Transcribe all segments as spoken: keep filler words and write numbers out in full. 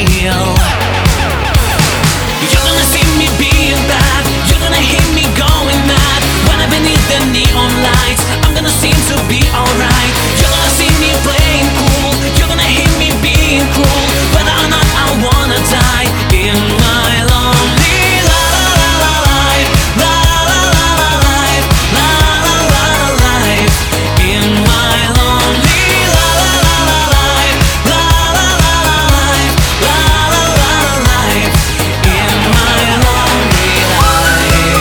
real. You're gonna see me being bad, you're gonna hear me going mad. When I'm beneath the neon lights, I'm gonna seem to be alright. You're gonna see me playing cool, you're gonna hear me being cruel. Whether or not I wanna die in my lonely la la la la life, la la la la life, la la la la life. In my lonely la la la la life, la la la la life, la la la la life. In my lonely life.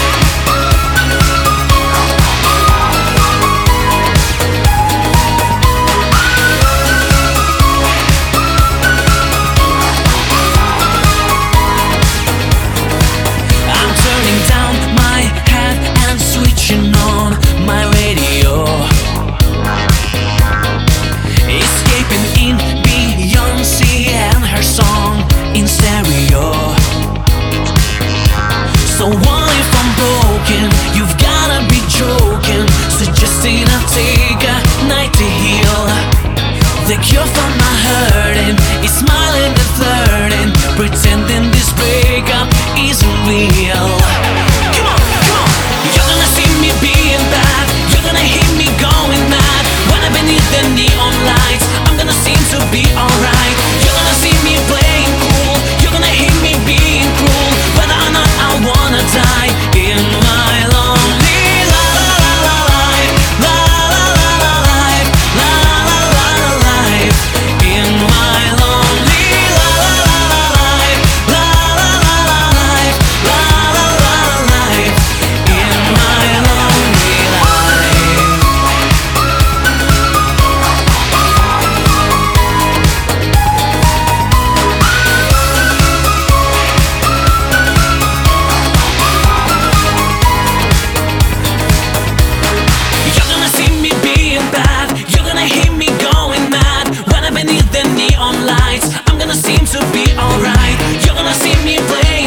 I'm turning down my head and switching on my radio, escaping in Beyoncé and her song in stereo. So what if I'm broken? You've gotta be joking, suggesting I take a night to heal. The cure for my hurting is smiling and flirting, pretending this breakup isn't real. Come on, come on. You're gonna see me being bad, you're gonna hear me going mad. When I'm beneath the neon lights, I'm gonna seem to be alright. You're gonna see me playing cool, you're gonna hear me being cruel. Whether or not I wanna die in my lonely la la la la life, la la la la life, la la la la life. In my lonely la la la la life, la la la la life, la la la la life. In my lonely life. You're gonna see me being bad, you're gonna hear me going mad. When I'm beneath the neon lights, I'm gonna seem to be alright. You're gonna see me play